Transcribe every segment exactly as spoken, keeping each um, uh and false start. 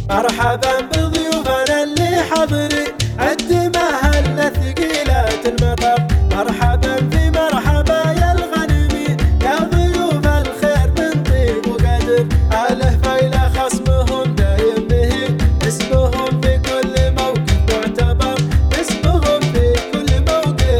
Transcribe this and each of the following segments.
مرحبا بضيوفنا اللي حضري الدماء الثقيلة المطر. مرحبا في مرحبا يا الغنمي يا ضيوف الخير من طيب وقدر. أهله فيلا خصمهم دايم به اسمهم في كل موقف معتبر. اسمهم في كل موقف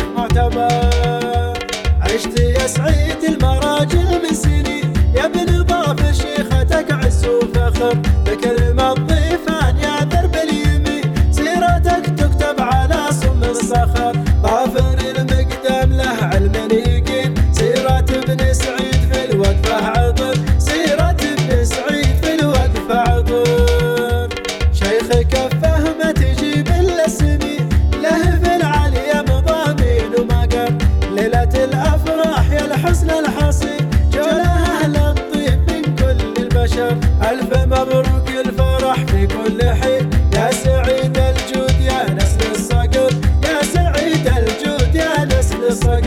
معتبر. عشت يا سعيد المراجل من سنين يا ابن ضافر شيختك عز وفخر. بكلمة ضيفان يا درب اليمين سيرتك تكتب على صم الصخر. ضافر المقدام له علم يقين سيرة ابن سعيد في الوقفة عطر. سيرة ابن سعيد في الوقفة عطر. شيخ كفه ما تجيب الا السمين له في العالية مضامين ومقر. ليلة الافراح يا الحسن الحصين جولها اهل الطيب من كل البشر. الف مبروك الفرح في كل حين يا سعيد الجود يا نسل الصقر. يا سعيد الجود يا نسل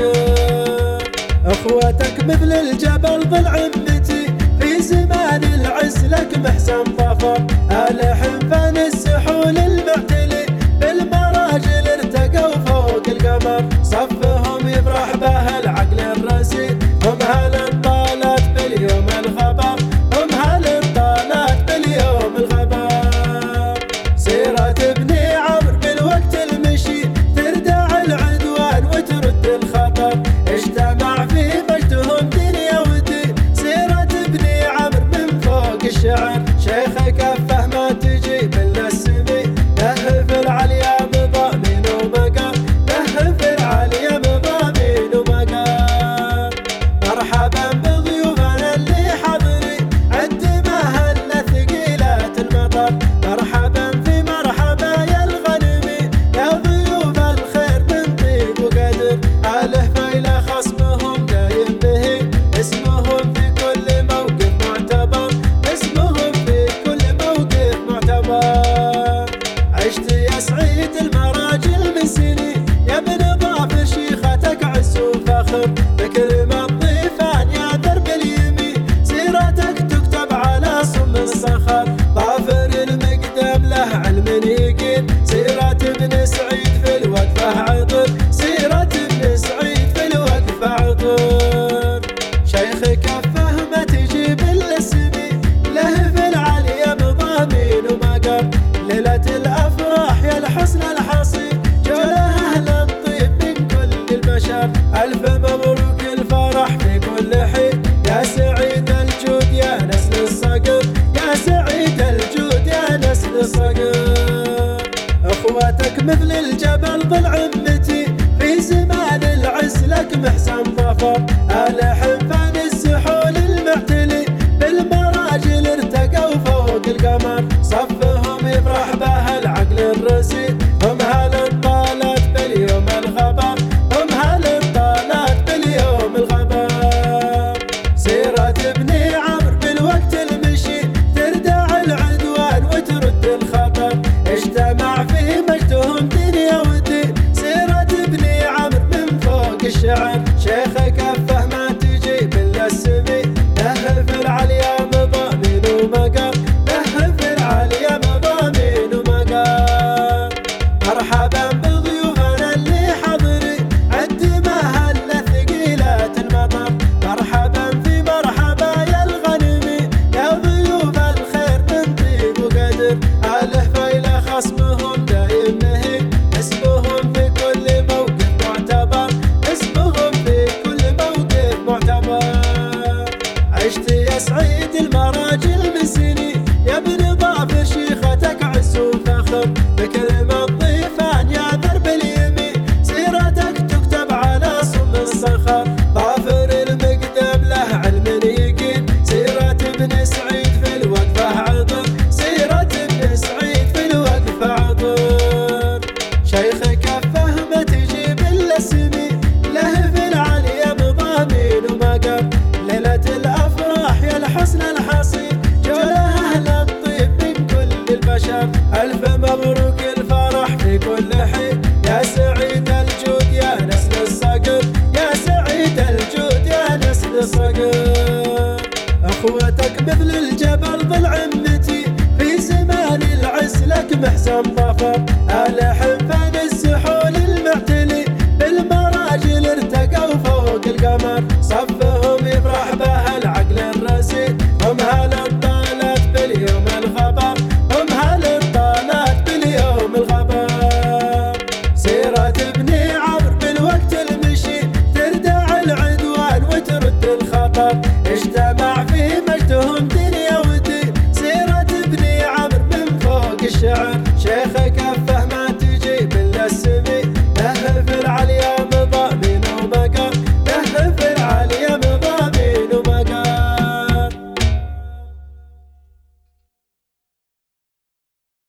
الصقر. اخوتك مثل الجبل ظل عمتي في زمان العز لك محسن ظفر. آل حنفان السحول المعتلي بالمراجل ارتقوا فوق القمر. صفهم يفرح به العقل الرصين هم هل طالت باليوم الخبر. هم هل طالت باليوم الخبر. سيرة ابن عمرو بالوقت المشي تردع العدوان وترد الخطر. اجتمع في مجدهم دنيا ودين سيرة ابن عمرو من فوق الشعر. شيخ كفه ما تجيب الا السمين له في العليا مضامين ومقر. له في العليا مضامين ومقر. مرحبا بضيوفنا اللي حضري الدماء الثقيلة المطر. مرحبا في مرحبا يا الغنمي يا ضيوف الخير من طيب وقدر. أهله فيلا خصمهم دايم به اسمهم في كل موقف معتبر. اسمهم في كل موقف معتبر. عشت يا سعيد المراجل من سنين يا ابن ضافر شيختك عز وفخر. بكلمة ضيفان يا درب اليمين سيرتك تكتب على صم الصخر. ضافر المقدام له علم يقين سيرة ابن سعيد في الوقفة عطر. سيرة ابن سعيد في الوقفة عطر. شيخ كفه ما تجيب الا السمين له في العالية مضامين ومقر. ليلة الافراح يا الحسن الحصين جولها اهل الطيب من كل البشر. الف مبروك الفرح في كل حين يا سعيد الجود يا نسل الصقر. يا سعيد الجود يا نسل الصقر. اخوتك مثل الجبل ظل عمتي في زمان العز لك محسن ظفر. آل حنفان السحول المعتلي بالمراجل ارتقوا فوق القمر. صفهم يفرح به العقل الرصين هم هل طالت باليوم الخبر. هم هل طالت باليوم الخبر. سيرة ابن عمرو بالوقت المشي تردع العدوان وترد الخطر. اجتمع في مجدهم دنيا ودين سيرة ابن عمرو من فوق الشعر. شيخ كفه ما تجيب الا السمين له في العليا مضامين ومقر. له في العليا مضامين ومقر. مرحبا بضيوفنا اللي حضري الدماء الثقيلة المطر. مرحبا في مرحبا يا الغنمي يا ضيوف الخير من طيب وقدر. أهله فيلا خصمهم دايم به اسمهم في كل موقف معتبر. اسمهم في كل موقف معتبر. عشت يا سعيد المراجل من سنين يا ابن ضافر شيختك عز وفخر. بكلمة ضيفان يا درب اليمين سيرتك تكتب على صم الصخر. ضافر المقدام له علم يقين سيرة ابن سعيد في الوقفة عطر. سيرة ابن سعيد في الوقفة عطر. شيخ كفه ما تجيب الا السمين له في العالية مضامين ومقر. ليلة الافراح يا الحسن الحصين جولها اهل الطيب من كل البشر. الف مبروك الفرح في كل حين يا سعيد الجود يا نسل الصقر. يا سعيد الجود يا نسل الصقر. اخوتك مثل الجبل ظل عمتي في زمان المحسن ظفر. أهل حنفان السحول المعتلي بالمراجل ارتقوا فوق القمر.